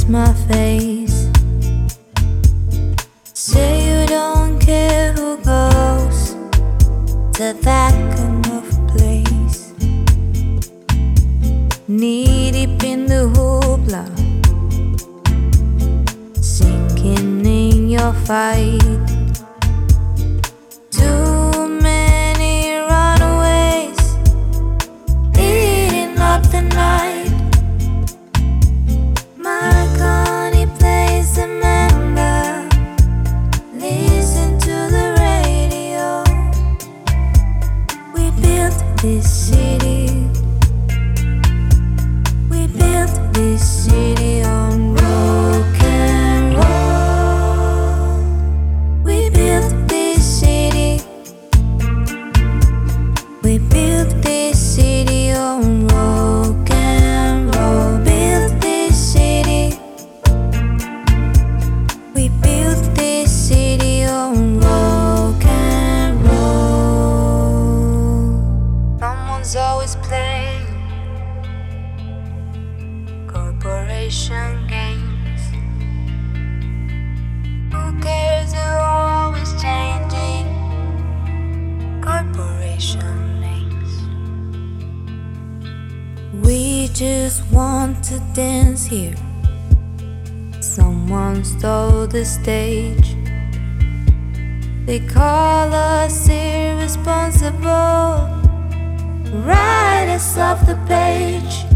my face. Say you don't care who goes to that kind of place. Knee deep in the hoopla, sinking in your fight. Too many runaways, eating up the night. Marconi plays a member, listen to the radio. We built this city, we built this city on rock and roll. We built this city, we built this city on rock and roll. Built this city, we built this city on rock and roll. Someone's always playing corporation games. Who cares? They're always changing corporation names. We just want to dance here. Someone stole the stage. They call us irresponsible, write us off the page.